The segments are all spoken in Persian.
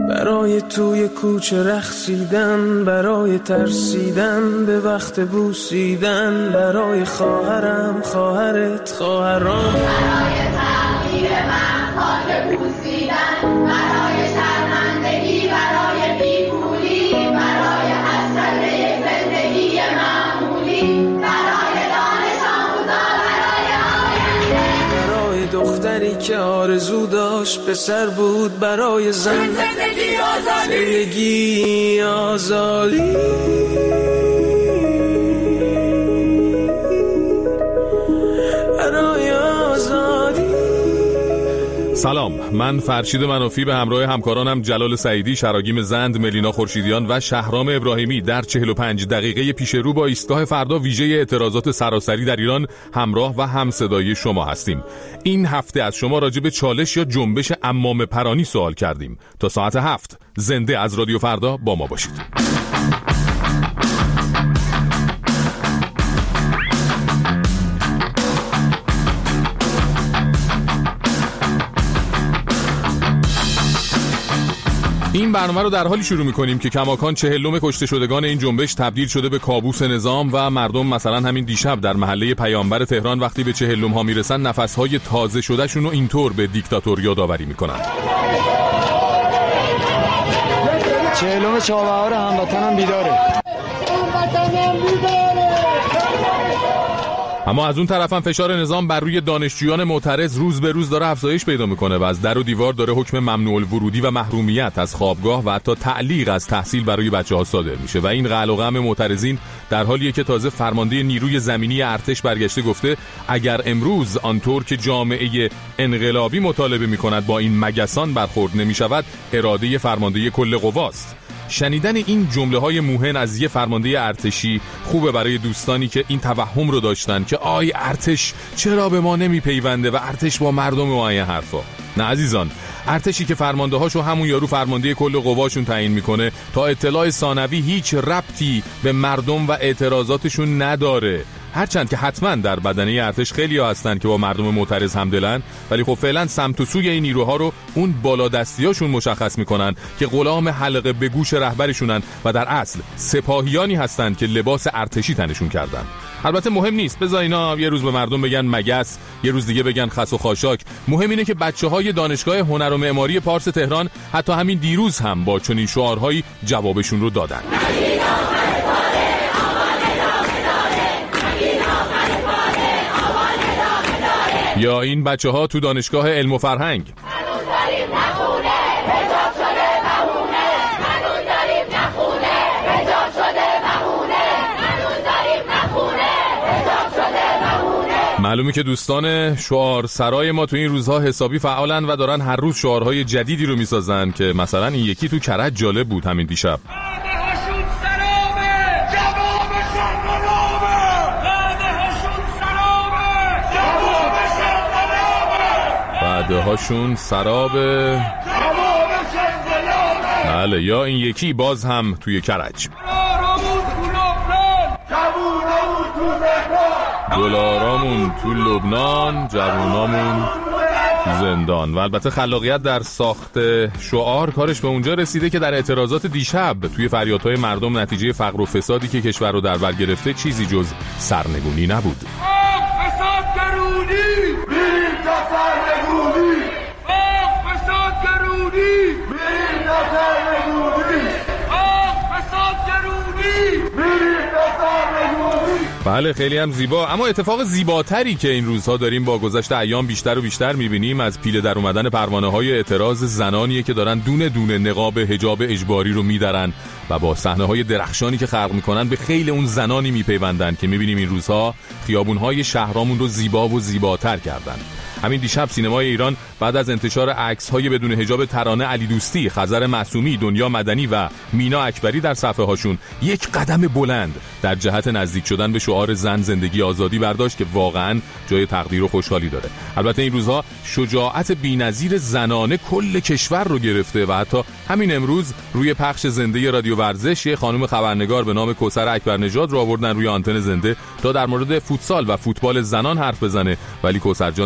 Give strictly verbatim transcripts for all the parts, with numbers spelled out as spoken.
برای توی کوچه رقصیدن، برای ترسیدن به وقت بوسیدن، برای خواهرم خواهرت خواهرام، برای تغییر من خاک بوسیدن، برای شرمندگی، برای بیپولی، برای حسرت زندگی معمولی، برای دانش آموزا، برای آینده، برای دختری که آرزو داشت پسر بود، برای زن زندگی آزادی، زندگی آزادی. سلام، من فرشید منافی به همراه همکارانم جلال سعیدی، شراگیم زند، ملینا خورشیدیان و شهرام ابراهیمی در چهل و پنج دقیقه پیش رو با ایستگاه فردا ویژه اعتراضات سراسری در ایران همراه و همصدای شما هستیم. این هفته از شما راجع به چالش یا جنبش عمامه پرانی سوال کردیم. تا ساعت هفت زنده از رادیو فردا با ما باشید. این برنامه رو در حالی شروع می‌کنیم که کماکان چهلم کشته شدگان این جنبش تبدیل شده به کابوس نظام و مردم مثلا همین دیشب در محله پیامبر تهران وقتی به چهلم ها میرسن نفس‌های تازه شدهشون رو اینطور به دیکتاتور یادآوری میکنن. چهلم چابهار هموطنم بیداره. هموطنم بیداره. اما از اون طرف هم فشار نظام بر روی دانشجویان معترض روز به روز داره افزایش پیدا میکنه و از در و دیوار داره حکم ممنوع الورودی و محرومیت از خوابگاه و حتی تعلیق از تحصیل برای بچه‌ها صادر میشه و این قلق و غم معترضین در حالیه که تازه فرمانده نیروی زمینی ارتش برگشته گفته اگر امروز آنطور که جامعه انقلابی مطالبه میکند با این مگسان برخورد نمیشود، اراده فرمانده کل قواست. شنیدن این جمله های موهن از یه فرمانده ارتشی خوبه برای دوستانی که این توهم رو داشتن که آی ارتش چرا به ما نمی پیونده و ارتش با مردم و این حرفا. نه عزیزان، ارتشی که فرمانده هاشو همون یارو فرمانده کل قواشون تعیین میکنه تا اطلاع ثانوی هیچ ربطی به مردم و اعتراضاتشون نداره. هرچند که حتما در بدنه ارتش خیلی ها هستن که با مردم معترض همدلن، ولی خب فعلا سمت و سوی این نیروها رو اون بالادستیاشون مشخص میکنن که غلام حلقه به گوش رهبرشونن و در اصل سپاهیانی هستن که لباس ارتشی تنشون کردن. البته مهم نیست، بذار اینا یه روز به مردم بگن مگس، یه روز دیگه بگن خس و خاشاک. مهم اینه که بچه‌های دانشگاه هنر و معماری پارس تهران حتی همین دیروز هم با چنین شعارهایی جوابشون رو دادن. یا این بچه ها تو دانشگاه علم و فرهنگ معلومه که دوستان شعار سرای ما تو این روزها حسابی فعالن و دارن هر روز شعارهای جدیدی رو میسازن که مثلا این یکی تو کرج جالب بود همین دیشب. بعده هاشون سرابه. بله، یا این یکی باز هم توی کرج. دلارامون تو لبنان، جوونامون تو زندان. و البته خلاقیت در ساخت شعار کارش به اونجا رسیده که در اعتراضات دیشب توی فریادهای مردم نتیجه فقر و فسادی که کشور رو در بر گرفته چیزی جز سرنگونی نبود. بله خیلی هم زیبا. اما اتفاق زیباتری که این روزها داریم با گذشت ایام بیشتر و بیشتر میبینیم از پیله در اومدن پروانه های اعتراض زنانیه که دارن دونه دونه نقاب حجاب اجباری رو میدرن و با صحنه های درخشانی که خلق میکنن به خیل اون زنانی میپیوندن که میبینیم این روزها خیابون های شهرامون رو زیبا و زیباتر کردن. همین دیشب سینمای ایران بعد از انتشار عکس‌های بدون حجاب ترانه علی دوستی، خضر معصومی، دنیا مدنی و مینا اکبری در صفحه هاشون یک قدم بلند در جهت نزدیک شدن به شعار زن زندگی آزادی برداشت که واقعاً جای تقدیر و خوشحالی داره. البته این روزها شجاعت بی‌نظیر زنانه کل کشور رو گرفته و حتی همین امروز روی پخش زنده رادیو ورزش یه خانم خبرنگار به نام کوثر اکبرنژاد رو آوردن روی آنتن زنده تا در مورد فوتسال و فوتبال زنان حرف بزنه، ولی کوثر جان ترجیح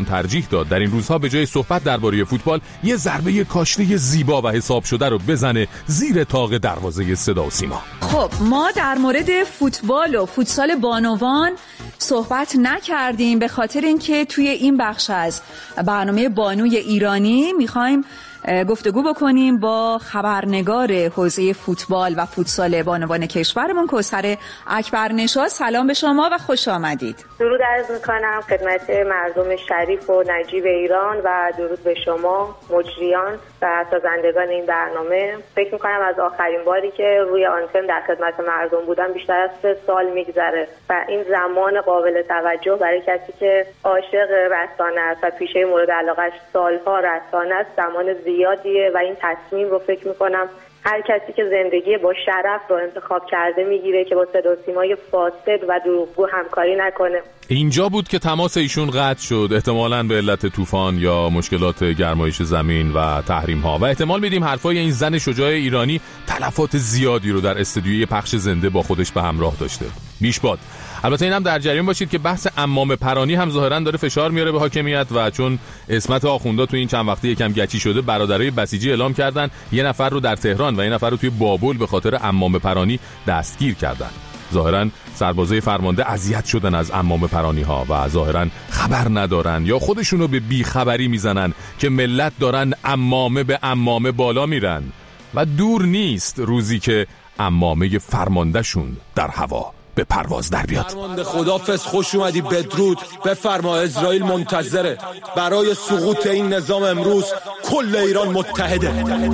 ترجیح داد در این روزها به جای صحبت درباره فوتبال یه ضربه کاشته زیبا و حساب شده رو بزنه زیر طاق دروازه صدا و سیما. خب ما در مورد فوتبال و فوتسال بانوان صحبت نکردیم به خاطر اینکه توی این بخش از برنامه بانوی ایرانی میخوایم گفتگو بکنیم با خبرنگار حوزه فوتبال و فوتسال بانوان کشورمون کوثر اکبرنژاد. سلام به شما و خوش آمدید. درود عرض میکنم خدمت مردم شریف و نجیب ایران و درود به شما مجریان و سازندگان این برنامه. فکر میکنم از آخرین باری که روی آنتن در خدمت مردم بودم بیشتر از سه سال میگذره و این زمان قابل توجه برای کسی که عاشق رسانه است و پیشه مورد علاقش سالها رسانه است زمان زیادیه و این تصمیم رو فکر میکنم هر کسی که زندگی با شرف رو انتخاب کرده میگیره که با صدا و سیمای فاسد و دروغگو همکاری نکنه. اینجا بود که تماس ایشون قطع شد، احتمالاً به علت طوفان یا مشکلات گرمایش زمین و تحریم ها، و احتمال میدیم حرفای این زن شجاع ایرانی تلفات زیادی رو در استودیوی پخش زنده با خودش به همراه داشته. بیش باد. البته اینم در جریان باشید که بحث عمامه پرانی هم ظاهراً داره فشار میاره به حاکمیت و چون اسمت آخوندا تو این چند وقته یکم گچی شده، برادرای بسیجی اعلام کردن یه نفر رو در تهران و یه نفر رو توی بابل به خاطر عمامه پرانی دستگیر کردن. ظاهراً سربازای فرمانده اذیت شدن از عمامه پرانی ها و ظاهراً خبر ندارن یا خودشونو به بیخبری میزنن که ملت دارن عمامه به عمامه بالا میرن و دور نیست روزی که عمامه فرمانده شون در هوا به پرواز در بیاد. فرمانده خدافظ، خوش اومدی، بدرود بفرما. اسرائیل منتظره برای سقوط این نظام. امروز کل ایران متحده.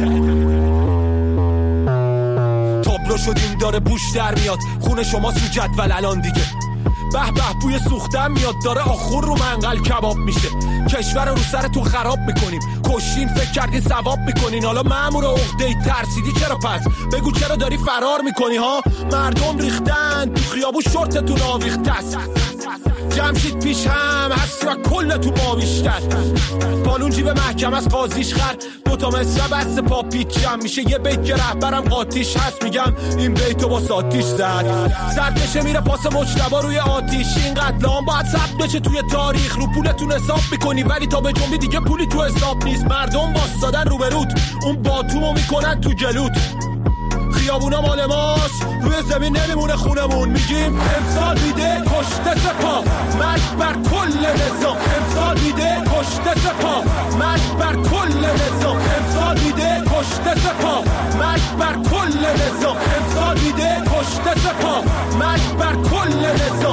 تابلو شدیم داره بوش در میاد، خون شما سو جدول الان دیگه. به به بوی سوختن میاد، داره آخور رو منقل کباب میشه. کشور رو سرتون خراب میکنیم، کشین فکر کردین ثواب میکنین. حالا مأمور عقده‌ای ترسیدی چرا پس؟ بگو چرا داری فرار میکنی ها؟ مردم ریختن تو خیابون شورتتون آویخته است. جمشید پیش هم هستی و کل تو ما بیشتر. بالون جیب محکم از قاضیش خر، دوتا مصرع بست پا پیچم میشه. یه بیت که رهبرم قاتیش هست، میگم این بیتو با ساتیش زد. زرد بشه میره پاس مجتبا روی آتیش. این قتلام باید ثبت بشه توی تاریخ. رو پولتون حساب میکنی ولی تا به جنبی دیگه پولی تو حساب نیست. مردم واسادن رو به رود، اون باتومو میکنن تو جلوت. خیابونا مال ماست، روی زمین نمیمونه خونمون. میگیم امسال میده کشته سپاه، مرگ بر کل نظام. امسال میده کشته سپاه، مرگ بر کل نظام. امسال میده کشته سپاه، مرگ بر کل نظام. امسال میده کشته سپاه، مرگ بر کل نظام.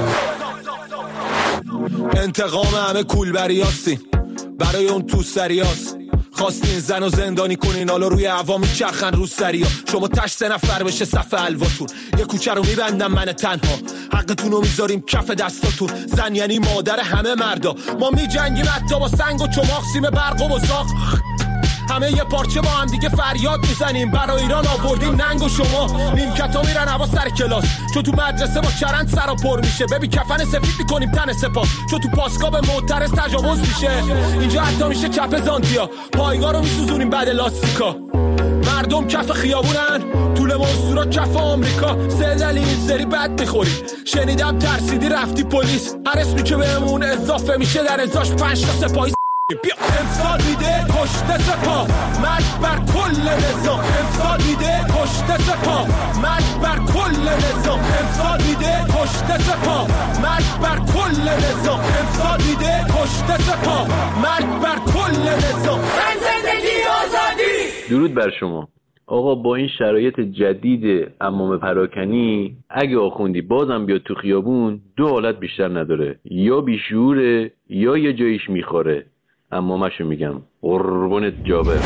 انتقام همه کولبریاستیم، برای اون تو سریاست. خواستین زن و زندانی کنین، حالا روی عوامی چرخن رو سریا. شما تش سه نفر بشه صف الواتون، یه کوچه رو میبندم من تنها. حقتون رو میذاریم کف دستاتون. زن یعنی مادر همه مردا. ما میجنگیم حتی با سنگ و چماق، سیم برق و بزاق. همه یه پارچه با هم دیگه فریاد میزنیم. برای ایران آوردیم ننگ و شما. نیمکتا میرن هوا سر کلاس، چون تو مدرسه با چرند سرا پر میشه. ببین کفن سفید میکنیم تن سپاه، چون تو پاسگاه به معترض تجاوز میشه. اینجا حتی میشه چپ زانتیا، پایگاه رو میسوزونیم بعد لاستیکا. مردم کف خیابونن، طول منصورا کف آمریکا. سه دلی این سری بد میخوری، شنیدم ترسیدی رفتی پلیس. هر اسمی که بهمون اضافه میشه در ازاش پنج تا سپاهی. بیا امسال میده کشته سپاه، مرگ بر کل نظام. امسال میده کشته سپاه، مرگ بر کل نظام. امسال میده کشته سپاه، مرگ بر کل نظام. امسال میده کشته سپاه، مرگ بر کل نظام. زندگی آزادی. درود بر شما آقا. با این شرایط جدید عمامه پراکنی، اگه آخوندی بازم بیاد تو خیابون، دو حالت بیشتر نداره، یا بیشعوره یا یه جاییش میخوره. اما مشو میگم قربونت جابر.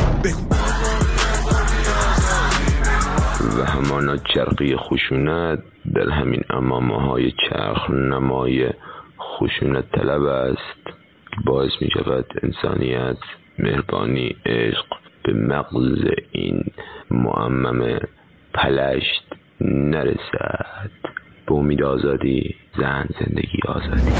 و همانا چرقی خشونت در همین امامه های چرخ نمای خشونت طلب است که باعث می شود انسانیت، مهربانی، عشق به مغز این معمم پلشت نرسد. به امید آزادی، زن، زندگی، آزادی.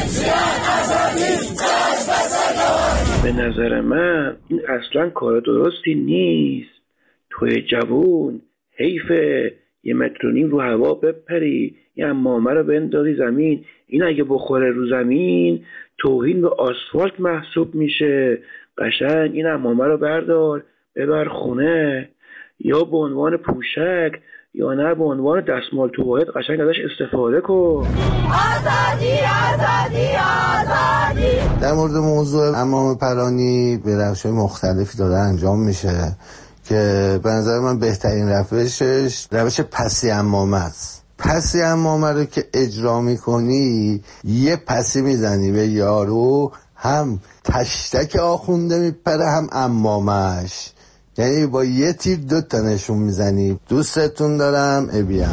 به نظر من این اصلا کار درستی نیست. توی جوون حیفه یه متر و نیم رو هوا بپری، یه عمامه رو بندازی زمین، این اگه بخوره رو زمین توهین به آسفالت محسوب میشه. قشنگ این عمامه رو بردار ببر خونه، یا به عنوان پوشک یا نه به عنوان دستمال تو واحد قشنگ ازش استفاده کن. آزادی آزادی آزادی. در مورد موضوع عمامه پرانی به روش‌های مختلفی داره انجام میشه که به نظر من بهترین روشش روش پسی عمامه است. پسی عمامه رو که اجرا میکنی یه پسی میزنی به یارو، هم تشتک آخونده میپره هم عمامش، یعنی با یه تیر دو تا نشون میزنی. دوستتون دارم، ابیم.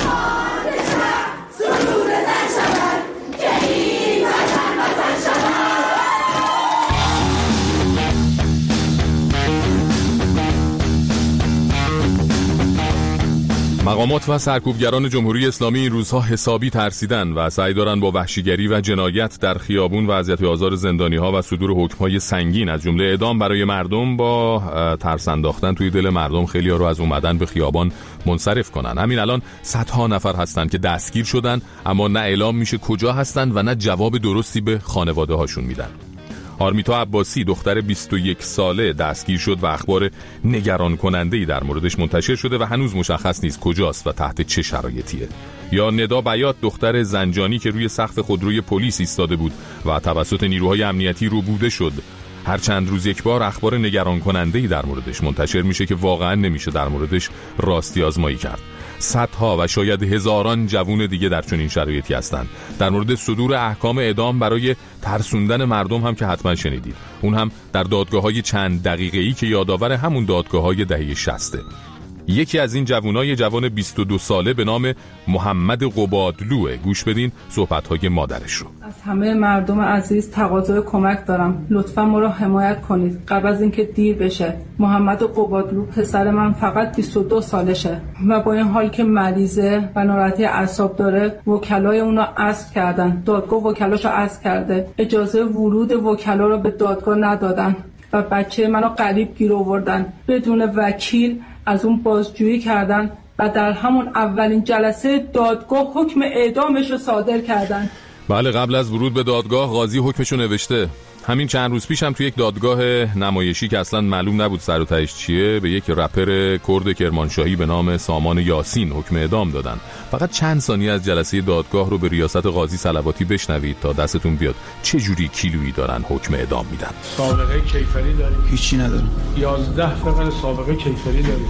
مقامات و سرکوبگران جمهوری اسلامی این روزها حسابی ترسیدن و سعی دارن با وحشیگری و جنایت در خیابون و اذیت و آزار زندانی‌ها و صدور حکم‌های سنگین از جمله اعدام برای مردم با ترس انداختن توی دل مردم خیلی‌ها رو از اومدن به خیابان منصرف کنن. همین الان صدها نفر هستن که دستگیر شدن، اما نه اعلام میشه کجا هستن و نه جواب درستی به خانواده‌هاشون میدن. آرمیتا عباسی دختر بیست و یک ساله دستگیر شد و اخبار نگران کننده‌ای در موردش منتشر شده و هنوز مشخص نیست کجاست و تحت چه شرایطیه. یا ندا بیات دختر زنجانی که روی سقف خودروی پلیس ایستاده بود و توسط نیروهای امنیتی روبوده شد. هر چند روز یک بار اخبار نگران کننده‌ای در موردش منتشر میشه که واقعا نمیشه در موردش راستی آزمایی کرد. صدها و شاید هزاران جوون دیگه در چنین شرایطی هستند. در مورد صدور احکام اعدام برای ترسوندن مردم هم که حتما شنیدید، اون هم در دادگاه‌های چند دقیقه‌ای که یادآور همون دادگاه‌های دهه شصت. یکی از این جوانای جوان بیست و دو ساله به نام محمد قبادلوه. گوش بدین صحبت‌های مادرش رو. از همه مردم عزیز تقاضای کمک دارم، لطفاً ما رو حمایت کنید قبل از اینکه دیر بشه. محمد قبادلو پسر من فقط بیست و دو سالشه و با این حال که مریضه و ناراحتی اعصاب داره وکلای اونو عزل کردن. دادگاه وکلاشو عزل کرده، اجازه ورود وکلا رو به دادگاه ندادن و بچه منو غریب گیر آوردن، بدون وکیل از اون بازجویی کردن و در همون اولین جلسه دادگاه حکم اعدامش رو صادر کردن. بله، قبل از ورود به دادگاه قاضی حکمشو نوشته. همین چند روز پیش هم توی یک دادگاه نمایشی که اصلا معلوم نبود سر و تهش چیه به یک رپر کرد کرمانشاهی به نام سامان یاسین حکم اعدام دادن. فقط چند ثانیه از جلسه دادگاه رو به ریاست قاضی صلواتی بشنوید تا دستتون بیاد چه جوری کیلویی دارن حکم اعدام میدن. سابقه کیفری داریم؟ هیچی ندارم. یازده فقط سابقه کیفری داریم.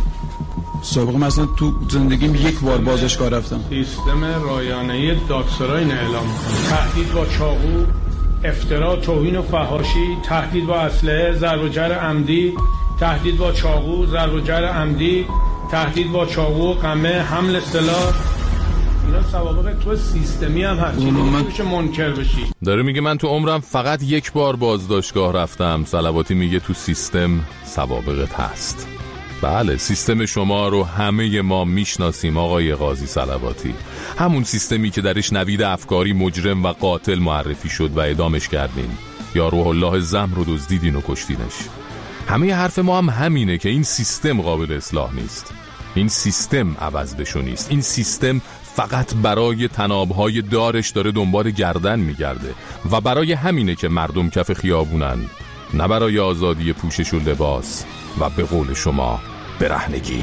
سابقه مثلا تو زندگیم یک بار بازداشتگاه رفتم. سیستم رایانه‌ای دادسرای اعلام می‌کنه. تهدید با چاقو، افترا، توهین و فحاشی، تهدید با اسلحه، ضرب و جرح عمدی، تهدید با چاقو، ضرب و جرح عمدی، تهدید با چاقو، قمع، حمل سلاح. اینا سوابق تو سیستمی هم هست. نمیشه منکر بشی. داره میگه من تو عمرم فقط یک بار بازداشتگاه رفتم. صلواتی میگه تو سیستم سوابقت هست. بله، سیستم شما رو همه ما میشناسیم آقای قاضی صلواتی. همون سیستمی که درش نوید افکاری مجرم و قاتل معرفی شد و اعدامش کردین، یا روح الله زم رو دزدیدین و کشتینش. همه حرف ما هم همینه که این سیستم قابل اصلاح نیست. این سیستم عوض بشو نیست. این سیستم فقط برای تنابهای دارش داره دنبال گردن میگرده و برای همینه که مردم کف خیابونن، نه برای آزادی پوشش و لباس و به قول شما برهنگی.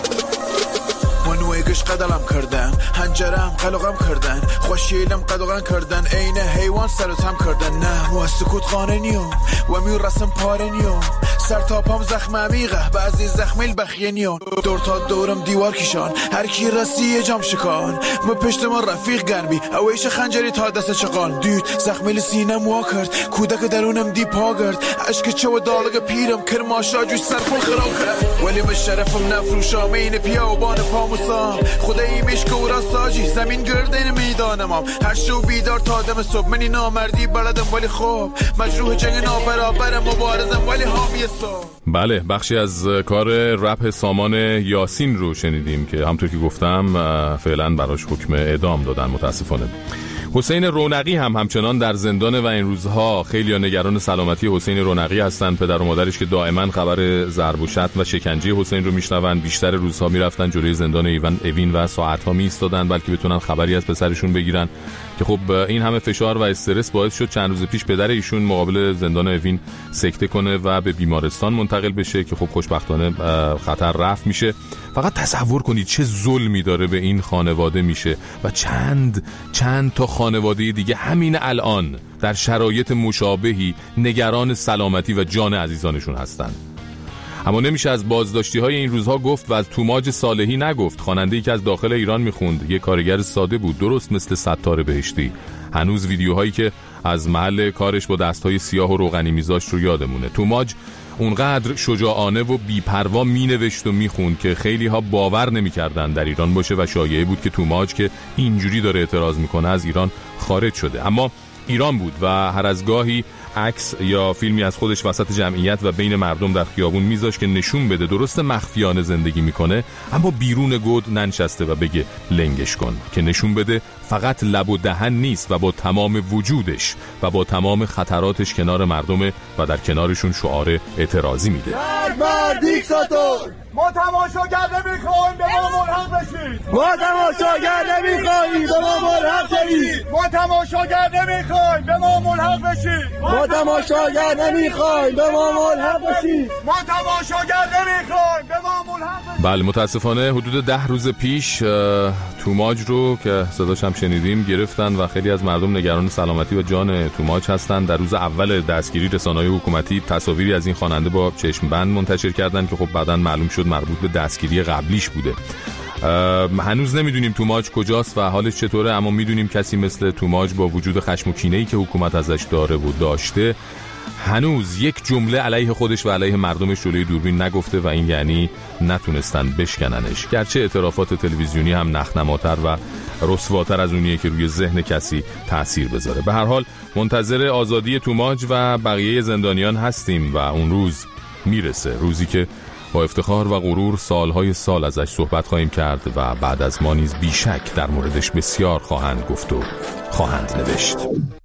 منویگش قدلم کردن، هنجرم قلقم کردن، خوشیلم قدغن کردن، عین حیوان سرتم کردن. نه و سکوت خانه نیوم و می رسم پاره نیوم، سر تا پام زخم عمیقه، بعضی زخمیل بخیه نیون. دور تا دورم دیوار کشان، هر کی رسی یه جام شکان. ما پشت ما رفیق گرمی، اویش خنجری تا دست چقان. دید زخمیل سینم وا کرد، کودک درونم دی پا کرد. عشق چه و دالگ پیرم کرماشا جوش سر پول خراب کرد. ولی به شرفم نفروشام این پیاوبان پاموسام. خدایی میشک و راستاجی زمین گردین میدانمم. هر شو بیدار تا دم صبح، منی نامردی بلدم ولی خوب. مجروح جنگ نابرابرم، مبارزم ولی حامی صبح. بله، بخشی از کار رپ سامان یاسین رو شنیدیم که همونطور که گفتم فعلا براش حکم اعدام دادن متاسفانه. حسین رونقی هم همچنان در زندانه و این روزها خیلی نگران سلامتی حسین رونقی هستن. پدر و مادرش که دائما خبر ضرب و شتم و شکنجه حسین رو میشنون، بیشتر روزها میرفتن جلوی زندان ایوان اوین و ساعتها میایستادن بلکه بتونن خبری از پسرشون بگیرن که خب این همه فشار و استرس باعث شد چند روز پیش پدر ایشون مقابل زندان اوین سکته کنه و به بیمارستان منتقل بشه که خب خوشبختانه خطر رفع میشه. فقط تصور کنید چه ظلمی داره به این خانواده میشه و چند چند تا خانواده دیگه همین الان در شرایط مشابهی نگران سلامتی و جان عزیزانشون هستن. اما نمیشه از بازداشتی های این روزها گفت و از توماج صالحی نگفت. خواننده‌ای که از داخل ایران میخوند، یه کارگر ساده بود، درست مثل ستار بهشتی. هنوز ویدیوهایی که از محل کارش با دستهای سیاه و روغنی میذاشت رو یادمونه. توماج اونقدر شجاعانه و بی‌پروا مینوشت و میخوند که خیلی ها باور نمیکردن در ایران باشه و شایعه بود که توماج که اینجوری داره اعتراض میکنه از ایران خارج شده. اما ایران بود و هر از گاهی عکس یا فیلمی از خودش وسط جمعیت و بین مردم در خیابون میذاشت که نشون بده درست مخفیانه زندگی میکنه اما بیرون گود ننشسته و بگه لنگش کن، که نشون بده فقط لب و دهن نیست و با تمام وجودش و با تمام خطراتش کنار مردمه و در کنارشون شعار اعتراضی میده. مرد دیکتاتور، ما تماشاگر نمیخوایم به ما ملحق بشید. ما تماشاگر نمیخوایم به ما ملحق بشید. ما تماشاگر نمیخوایم به ما ملحق بشید. ما تماشاگر نمیخوایم به ما ملحق بشید. ما تماشاگر نمیخوایم به ما ملحق بشید. بله، متاسفانه حدود ده روز پیش توماج رو که صداش هم شنیدیم گرفتن و خیلی از مردم نگران سلامتی و جان توماج هستن. در روز اول دستگیری رسانه‌های حکومتی تصاویری از این خواننده با چشم بند منتشر کردن که خب بعداً معلوم شد مربوط به دستگیری قبلیش بوده. هنوز نمیدونیم توماج کجاست و حالش چطوره، اما میدونیم کسی مثل توماج با وجود خشم و کینه‌ای که حکومت ازش داره و داشته هنوز یک جمله علیه خودش و علیه مردمش جلوی دوربین نگفته و این یعنی نتونستن بشکننش، گرچه اعترافات تلویزیونی هم نخنماتر و رسواتر از اونیه که روی ذهن کسی تأثیر بذاره. به هر حال منتظر آزادی توماج و بقیه زندانیان هستیم و اون روز میرسه، روزی که با افتخار و غرور سالهای سال ازش صحبت خواهیم کرد و بعد از ما نیز بیشک در موردش بسیار خواهند گفت و خواهند نوشت.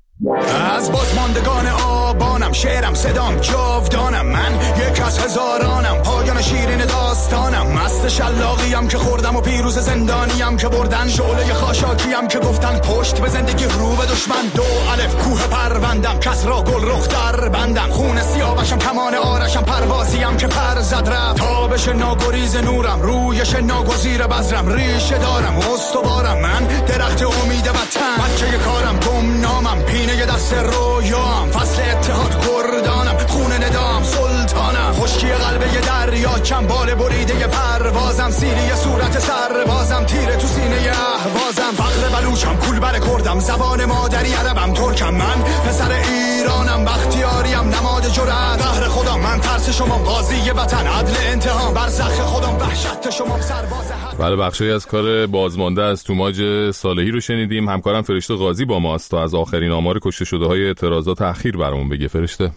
از بازماندگان آبانم، شعرم صدام جاودانم، من یک از هزارانم، پایان شیرین داستانم، مست شلاقیم که خوردم و پیروز زندانیم که بردن، شعله خاشاکیم که گفتن پشت به زندگی رو به دشمن، دو الف کوه پروندم، کس را گل رخ در بندم، خون سیاوشم کمان آرشم، پروازیم که پر زد رفت، تابش ناگریز نورم، رویش ناگزیر بذرم، ریشه دارم استوارم، من درخت امید وطن، بچه کارم گمنامم، پینه دست رویام، فصل اتحاد کردانم، خون ندام سلطانم، خشکی قلب یه دریا، چنبال بریده پروازم، سیری صورت سربازم، تیره تو سینه اهوازم، فقر بلوچم، کولبر کردم، زبان مادری عربم، ترکم، من پسر ایرانم، بختیاریم، نماد جرأت، قهر خودم، من ترس شما، قاضی وطن، عدل انتقام، برزخ خودم، وحشت شما، سرباز حق. بله، بخشی از کار بازمانده از توماج صالحی رو شنیدیم. همکارم فرشته قاضی با ماست تا از آخرین آمار کشته شده های اعتراضات اخیر برامون بگه. فرشته.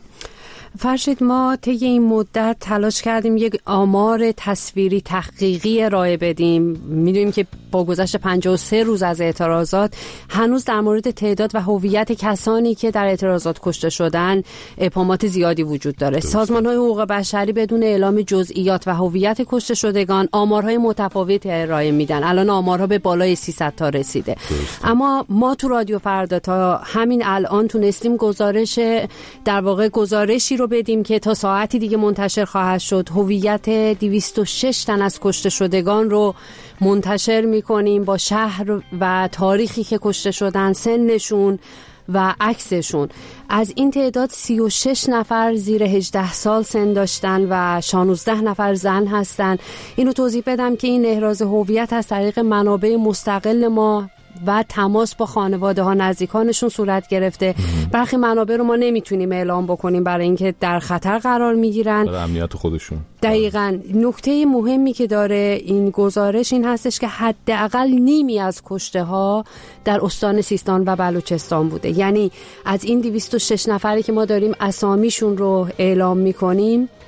فرشید، ما طی این مدت تلاش کردیم یک آمار تصویری تحقیقی ارائه بدیم. میدونیم که با گذشت پنجاه و سه روز از اعتراضات هنوز در مورد تعداد و هویت کسانی که در اعتراضات کشته شدن ابهامات زیادی وجود داره. سازمان‌های حقوق بشری بدون اعلام جزئیات و هویت کشته شدگان آمارهای متفاوتی ارائه میدن. الان آمارها به بالای سیصد تا رسیده. درسته. اما ما تو رادیو فردا تا همین الان تونستیم گزارش در واقع گزارشی رو بدیم که تا ساعتی دیگه منتشر خواهد شد. هویت دویست و شش تن از کشته شدگان رو منتشر میکنیم با شهر و تاریخی که کشته شدن، سنشون و عکسشون. از این تعداد سی و شش نفر زیر هجده سال سن داشتن و شانزده نفر زن هستن. اینو توضیح بدم که این احراز هویت از طریق منابع مستقل ما و تماس با خانواده ها نزدیکانشون صورت گرفته. برخی منابع رو ما نمیتونیم اعلام بکنیم برای اینکه در خطر قرار میگیرن، برای امنیت خودشون. دقیقاً. نکته مهمی که داره این گزارش این هستش که حداقل نیمی از کشته ها در استان سیستان و بلوچستان بوده. یعنی از این دویست و شش نفری که ما داریم اسامیشون رو اعلام میکنیم،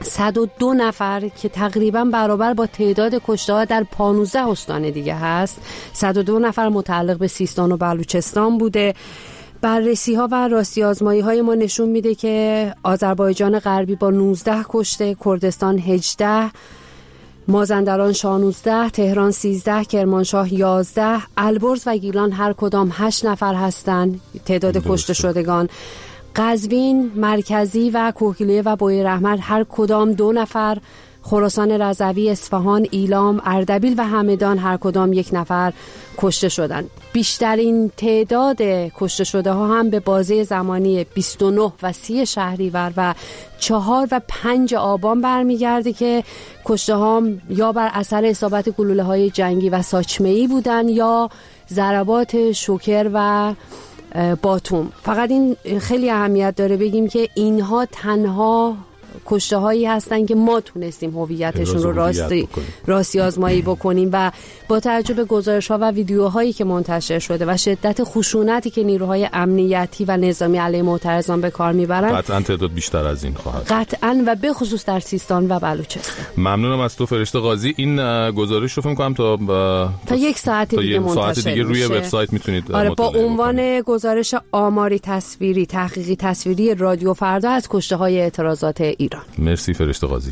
صد و دو نفر که تقریبا برابر با تعداد کشته‌ها در پانزده استان دیگه هست. صد و دو نفر متعلق به سیستان و بلوچستان بوده. بررسی ها و راستی آزمایی های ما نشون میده که آذربایجان غربی با نوزده کشته، کردستان هجده، مازندران شانزده، تهران سیزده، کرمانشاه یازده، البرز و گیلان هر کدام هشت نفر هستند تعداد کشته شدگان. قزوین، مرکزی و کوهگیلویه و بویراحمد هر کدام دو نفر. خراسان رضوی، اصفهان، ایلام، اردبیل و همدان هر کدام یک نفر کشته شدند. بیشترین تعداد کشته شده ها هم به بازه زمانی بیست و نه و سی شهریور و چهار و پنج آبان برمیگرده که کشته ها یا بر اثر اصابت گلوله های جنگی و ساچمه‌ای بودن یا ضربات شوکر و باتوم. فقط این خیلی اهمیت داره بگیم که اینها تنها کشته هایی هستن که ما تونستیم هویتشون رو راستی راستی آزمایی بکنیم و با توجه به گزارش ها و ویدیوهایی که منتشر شده و شدت خشونتی که نیروهای امنیتی و نظامی علیه معترضان به کار میبرن، قطعا تعداد بیشتر از این خواهد. قطعا و به خصوص در سیستان و بلوچستان. ممنونم از تو فرشته قاضی. این گزارش رو فکر می‌کنم تا با... تا یک ساعت دیگه منتشر ساعت دیگه روی وبسایت میتونید آره با عنوان گزارش آماری تصویری تحقیقی تصویری رادیو فردا از کشته‌های اعتراضات ایران. مرسی فرشته قاضی.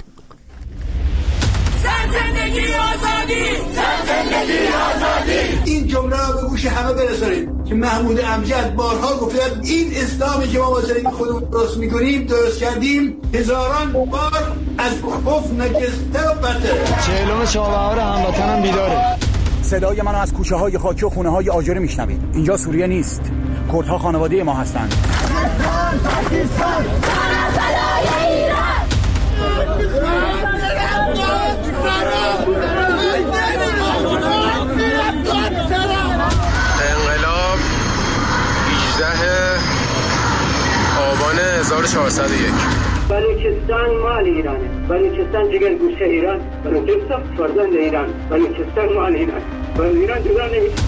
زندگی آزادی، زندگی آزادی. این جمله رو به گوش همه برسونید که محمود امجد بارها گفته این اسلامی که ما با زندگی خودمون درست میکنیم درست کردیم هزاران بار از کفر نجسته و بدتره. چهلم چابهار هموطنم بیداره. صدای منو از کوچه های خاکی و خونه های آجری میشنوید. اینجا سوریه نیست، کردها خانواده ما هستند. انقلاب هجدهم آبان هزار و چهارصد و یک. بلوچستان مال ایرانه، بلوچستان جگر گوشه ایران، بلوچستان فرزند ایران، بلوچستان مال ایران، بلوچستان ایران جدا نمیشه.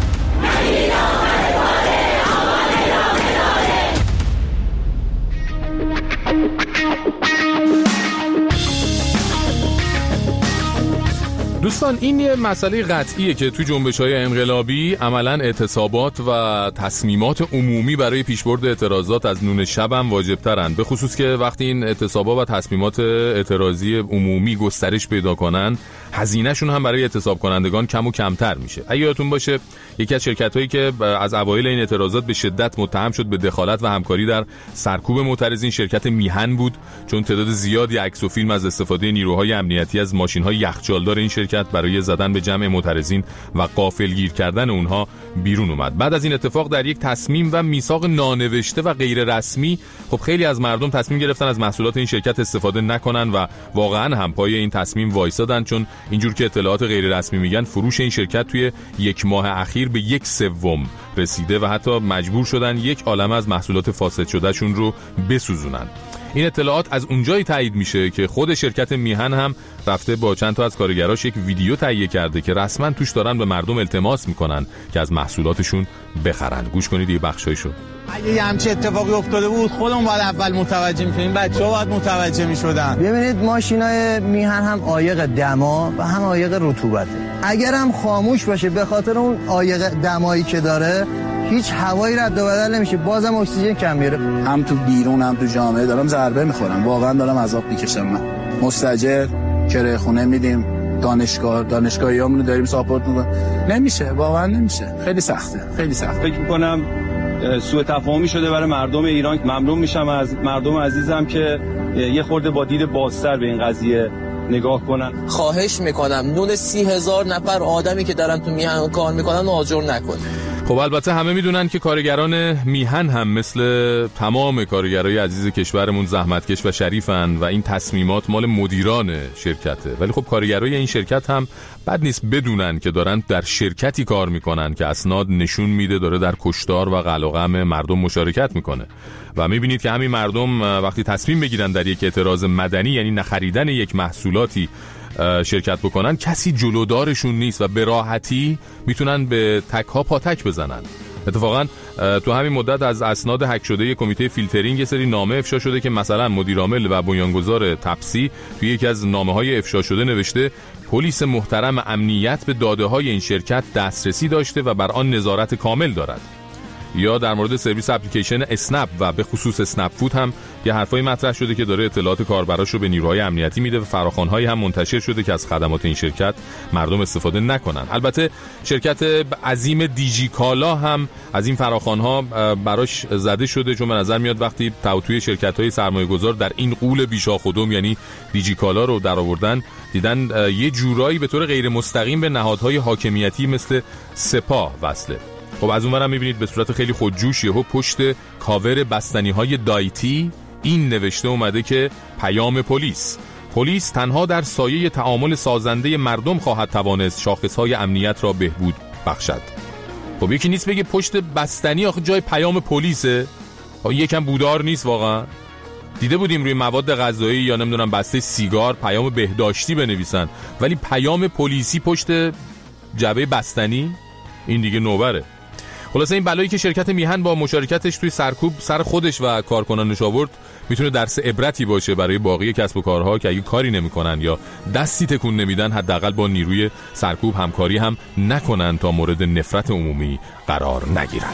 دوستان این یه مسئله قطعیه که تو جنبش‌های انقلابی عملاً اعتصابات و تصمیمات عمومی برای پیشبرد اعتراضات از نون شب هم واجب‌ترن، به خصوص که وقتی این اعتصابات و تصمیمات اعتراضی عمومی گسترش پیدا کنن هزینه‌شون هم برای اعتصاب کنندگان کم و کمتر میشه. اگه یادتون باشه یکی از شرکت‌هایی که از اوایل این اعتراضات به شدت متهم شد به دخالت و همکاری در سرکوب معترضین شرکت میهن بود، چون تعداد زیادی عکس و فیلم از استفاده نیروهای امنیتی از ماشین‌های یخچالدار این شرکت برای زدن به جمع معترضین و غافلگیر کردن اونها بیرون اومد. بعد از این اتفاق در یک تصمیم و میثاق نانوشته و غیر رسمی خب خیلی از مردم تصمیم گرفتن از محصولات این شرکت استفاده نکنن و واقعا هم پای این تصمیم وایسادن، چون اینجور که اطلاعات غیر رسمی میگن فروش این شرکت توی یک ماه اخیر به یک سوم رسیده و حتی مجبور شدن یک عالمه از محصولات فاسد شدهشون رو بسوزونن. این اطلاعات از اونجایی تایید میشه که خود شرکت میهن هم رفته با چند تا از کارگراش یک ویدیو تهیه کرده که رسما توش دارن به مردم التماس میکنن که از محصولاتشون بخرن. گوش کنید یه بخشایشو. اگه یه همچه اتفاقی افتاده بود خودمون باید اول متوجه میشدیم، بچه‌ها باید متوجه میشدن. ببینید ماشینای میهن هم عایق دما و هم عایق رطوبته. اگر هم خاموش باشه به خاطر اون عایق دمایی که داره هیچ هوایی رد و بدل نمیشه، بازم اکسیژن کم میره. هم تو بیرون هم تو جامعه دارم ضربه میخورم، واقعا دارم عذاب میکشم. من مستاجر کرایه خونه میدیم، دانشگاه دانشگاهیامونو داریم ساپورت میکنیم، نمیشه، واقعا نمیشه، خیلی سخته، خیلی سخته. فکر میکنم سوء تفاهمی شده برای مردم ایران. ممنون میشم از مردم عزیزم که یه خورده با دید بازتر به این قضیه نگاه کنن. خواهش میکنم نون سی هزار نفر آدمی که دارن تو میهن کار میکنن آجر نکنه. خب البته همه میدونن که کارگران میهن هم مثل تمام کارگرای عزیز کشورمون زحمتکش و شریفن و این تصمیمات مال مدیران شرکته، ولی خب کارگرای این شرکت هم بد نیست بدونن که دارن در شرکتی کار میکنن که اسناد نشون میده داره در کشتار و قل و غم مردم مشارکت میکنه و میبینید که همین مردم وقتی تصمیم بگیرن در یک اعتراض مدنی، یعنی نخریدن یک محصولاتی، شرکت بکنن، کسی جلودارشون نیست و به راحتی میتونن به تک ها پاتک بزنن. اتفاقا تو همین مدت از اسناد هک شده کمیته فیلترینگ یه سری نامه افشا شده که مثلا مدیر عامل و بنیانگذار تپسی توی یکی از نامه‌های افشا شده نوشته پلیس محترم امنیت به داده‌های این شرکت دسترسی داشته و بر آن نظارت کامل دارد. یا در مورد سرویس اپلیکیشن اسنپ و به خصوص اسنپ فود هم یه حرفای مطرح شده که داره اطلاعات کاربراشو به نیروهای امنیتی میده و فراخوان‌هایی هم منتشر شده که از خدمات این شرکت مردم استفاده نکنن. البته شرکت عظیم دیجی کالا هم از این فراخوان‌ها براش زده شده، چون به نظر میاد وقتی توی شرکت‌های سرمایه‌گذار در این غول بیشاخودم یعنی دیجی کالا رو درآوردن، دیدن یه جورایی به طور غیر مستقیم به نهادهای حاکمیتی مثل سپاه وصله. خب از اونورم میبینید به صورت خیلی خودجوش یهو پشت کاور بستنی‌های دایتی این نوشته اومده که پیام پلیس پلیس تنها در سایه تعامل سازنده مردم خواهد توانست شاخصهای امنیت را بهبود بخشد. خب یکی نیست بگه پشت بستنی آخه جای پیام پلیسه؟ یکم بودار نیست واقعا؟ دیده بودیم روی مواد غذایی یا نمیدونم بسته سیگار پیام بهداشتی بنویسن، ولی پیام پلیسی پشت جعبه بستنی؟ این دیگه نوبره. خلاصه این بلایی که شرکت میهن با مشارکتش توی سرکوب سر خودش و کارکنانش آورد میتونه درس عبرتی باشه برای باقی کسب و کارها که اگه کاری نمیکنن یا دستی تکون نمیدن حداقل با نیروی سرکوب همکاری هم نکنن تا مورد نفرت عمومی قرار نگیرن.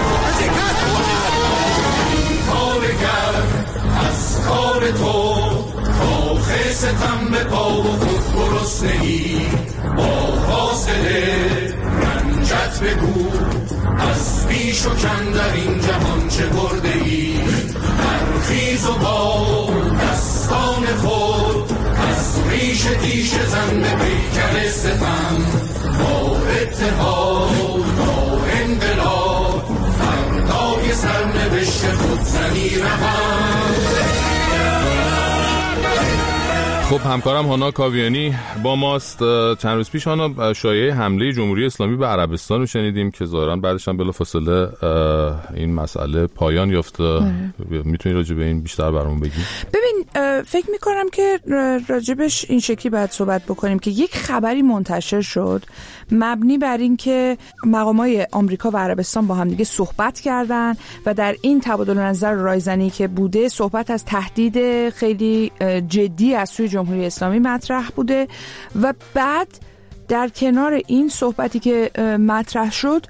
از کار تو کاخ ستم به پا و خود گرسنه‌ای با فاصله رنجت بگو از بیش و کم در این جهان چه برده ای برخیز و با دستان خود از ریش تیش زن به پیکر ستم با اتحاد با انقلاب فردای سرنوشت خود زنی رهم. خب همکارم هانا کاویانی با ماست. چند روز پیش هانا شایعه حمله جمهوری اسلامی به عربستان رو شنیدیم که ظاهراً بعدش هم بلافاصله این مسئله پایان یافت. میتونی راجع به این بیشتر برامون بگی؟ ببین فکر میکنم که راجبش این شکلی باید صحبت بکنیم که یک خبری منتشر شد مبنی بر این که مقامات آمریکا و عربستان با هم دیگه صحبت کردن و در این تبادل نظر رایزنی که بوده صحبت از تهدید خیلی جدی از سوی جمهوری اسلامی مطرح بوده و بعد در کنار این صحبتی که مطرح شد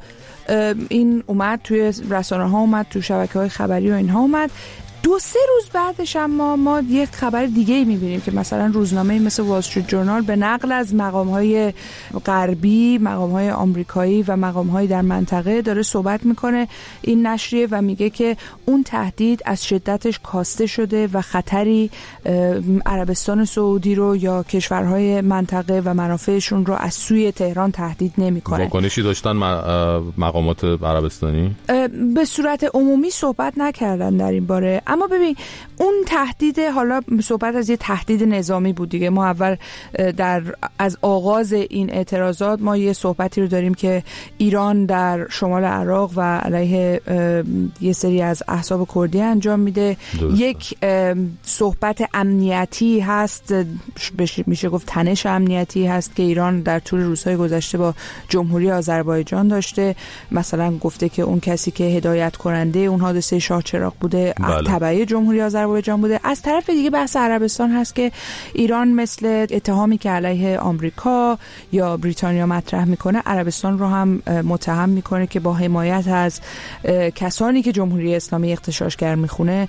این اومد توی رسانه ها، اومد تو شبکه های خبری و اینها اومد. دو سه روز بعدش اما ما یک خبر دیگه ای میبینیم که مثلا روزنامه مثل وال استریت جورنال به نقل از مقام‌های غربی، مقام‌های آمریکایی و مقام‌های در منطقه داره صحبت میکنه این نشریه و میگه که اون تهدید از شدتش کاسته شده و خطری عربستان سعودی رو یا کشورهای منطقه و منافعشون رو از سوی تهران تهدید نمیکنه. واکنشی داشتن مقامات عربستانی؟ به صورت عمومی صحبت نکردن در این باره، اما ببین اون تهدید، حالا صحبت از یه تهدید نظامی بود دیگه. ما اول در از آغاز این اعتراضات ما یه صحبتی رو داریم که ایران در شمال عراق و علیه یه سری از احزاب کردی انجام میده. یک صحبت امنیتی هست، میشه گفت تنش امنیتی هست که ایران در طول روزهای گذشته با جمهوری آذربایجان داشته. مثلا گفته که اون کسی که هدایت کننده اون حادثه شاه چراغ بوده تبعی جمهوری آذربایجان بوده. از طرف دیگه بحث عربستان هست که ایران مثل اتهامی که علیه آمریکا یا بریتانیا مطرح میکنه عربستان رو هم متهم میکنه که با حمایت از کسانی که جمهوری اسلامی اغتشاشگر میخونه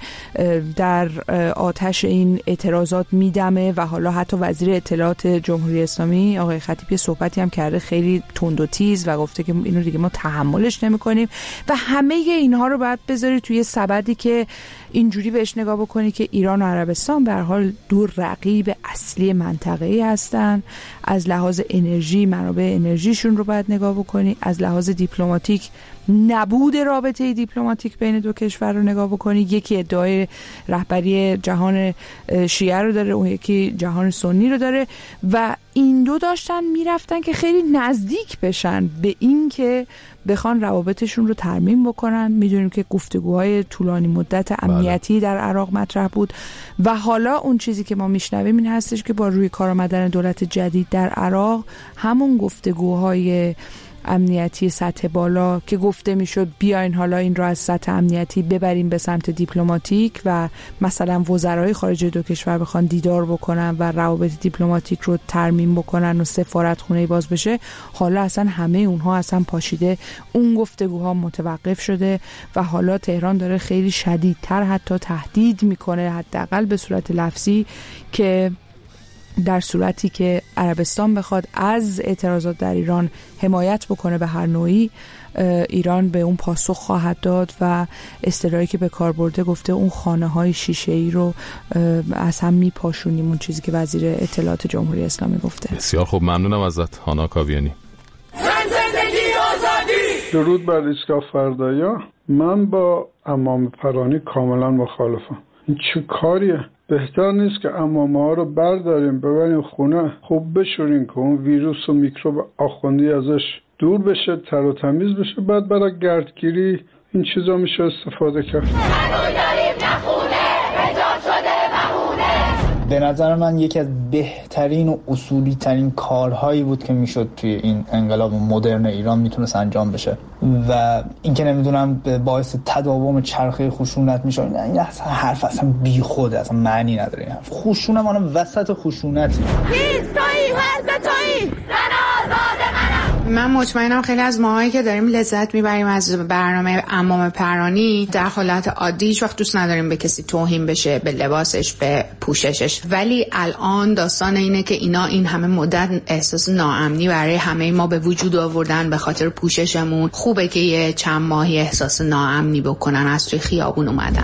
در آتش این اعتراضات میدمه و حالا حتی وزیر اطلاعات جمهوری اسلامی آقای خطیبی صحبتی هم کرده خیلی تند و تیز و گفته که اینو دیگه ما تحملش نمیکنیم و همه اینها رو باید بذاری توی سبدی که اینجوری بهش نگاه بکنی که ایران و عربستان به هر حال دو رقیب اصلی منطقه‌ای هستن. از لحاظ انرژی منابع انرژیشون رو باید نگاه بکنی، از لحاظ دیپلماتیک نبود رابطه دیپلماتیک بین دو کشور رو نگاه بکنی. یکی ادعای رهبری جهان شیعه رو داره، اون یکی جهان سنی رو داره و این دو داشتن میرفتن که خیلی نزدیک بشن به این که بخوان روابطشون رو ترمیم بکنن. میدونیم که گفتگوهای طولانی مدت امنیتی در عراق مطرح بود و حالا اون چیزی که ما میشنویم این هستش که با روی کار آمدن دولت جدید در عراق همون گفتگوهای امنیتی سطح بالا که گفته میشد بیاین حالا این رو از سطح امنیتی ببریم به سمت دیپلماتیک و مثلا وزرای خارجه دو کشور بخوان دیدار بکنن و روابط دیپلماتیک رو ترمیم بکنن و سفارتخونه باز بشه، حالا اصلا همه اونها اصلا پاشیده، اون گفتگوها متوقف شده و حالا تهران داره خیلی شدیدتر حتی تهدید میکنه، حداقل به صورت لفظی، که در صورتی که عربستان بخواد از اعتراضات در ایران حمایت بکنه به هر نوعی، ایران به اون پاسخ خواهد داد و اصطلاحی که به کار برده گفته اون خانه های شیشه ای رو از هم میپاشونیم، اون چیزی که وزیر اطلاعات جمهوری اسلامی گفته. بسیار خوب، ممنونم ازت هانا کاویانی. درود بر ایستگاه فردایا. من با عمامه پرانی کاملا مخالفم. این چه کاریه؟ بهتر نیست که عمامه ها رو برداریم ببریم خونه، خوب بشوریم که اون ویروس و میکروب آخوندی ازش دور بشه، تر و تمیز بشه، بعد برای گردگیری این چیزا میشه استفاده کرد. به نظر من یکی از بهترین و اصولی ترین کارهایی بود که میشد توی این انقلاب مدرن ایران میتونست انجام بشه و اینکه نمیدونم باعث تداوم چرخه خشونت میشه، این اصلا حرف اصلا بی خود، اصلا معنی نداره. این حرف خشونت معنی وسط خشونت. هیچ تویی هر تویی زن آزاد منم. من مطمئنم خیلی از ماهایی که داریم لذت میبریم از برنامه عمامه پرانی در حالت عادی هیچ وقت دوست نداریم به کسی توهین بشه، به لباسش، به پوششش، ولی الان داستان اینه که اینا این همه مدت احساس ناامنی برای همه ما به وجود آوردن به خاطر پوششمون. خوبه که یه چند ماهی احساس ناامنی بکنن، از توی خیابون اومدن.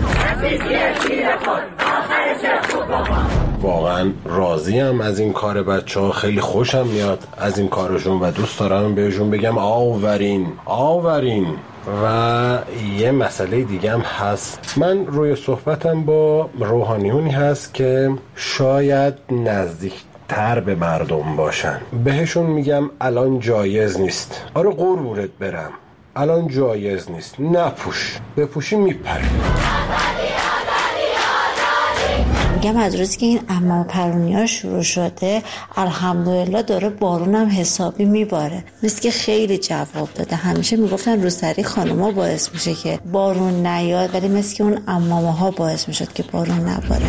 واقعا راضیم از این کار بچه‌ها، خیلی خوشم میاد از این کارشون و دوست دارم بهشون بگم آورین آورین. و یه مسئله دیگه هم هست، من روی صحبتم با روحانیونی هست که شاید نزدیکتر به مردم باشن، بهشون میگم الان جایز نیست. آره قربونت برم، الان جایز نیست، نپوش، بپوشی میپری. میگم از روزی که این عمامه پرانی ها شروع شده الحمدلله داره بارون هم حسابی میباره، مثل که خیلی جواب داده. همیشه میگفتن روسری خانوما باعث میشه که بارون نیاد، ولی مثل که اون عمامه ها باعث میشد که بارون نباره.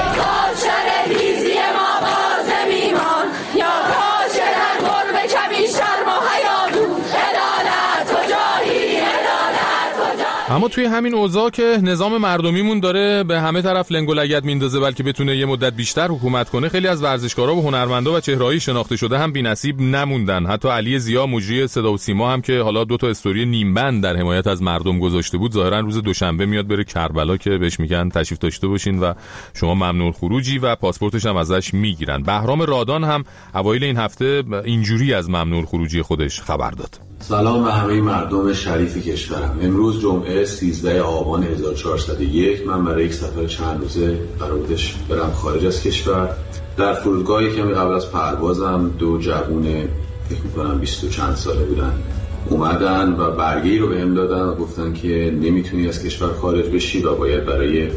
اما توی همین اوضاع که نظام مردمیمون داره به همه طرف لنگ و لگد میندازه بلکه بتونه یه مدت بیشتر حکومت کنه، خیلی از ورزشکارا و هنرمندا و چهره‌های شناخته شده هم بی‌نصیب نموندن. حتی علی ضیا مجری صدا و سیما هم که حالا دو تا استوری نیم بند در حمایت از مردم گذاشته بود، ظاهرا روز دوشنبه میاد بره کربلا که بهش میگن تشریف داشته باشین و شما ممنوع خروجی و پاسپورتش هم ازش میگیرن. بهرام رادان هم اوایل این هفته اینجوری از ممنوع خروجی خودش خبر داد. سلام به همه مردم شریف کشورم. امروز جمعه سیزده آبان هزار و چهارصد و یک من برای یک سفر چند روزه قرار بودش برم خارج از کشور. در فرودگاهی که قبل از پروازم دو جوون فکر می‌کنم بیست و چند ساله بودن اومدن و برگه‌ای رو بهم دادن و گفتن که نمیتونی از کشور خارج بشی و باید برای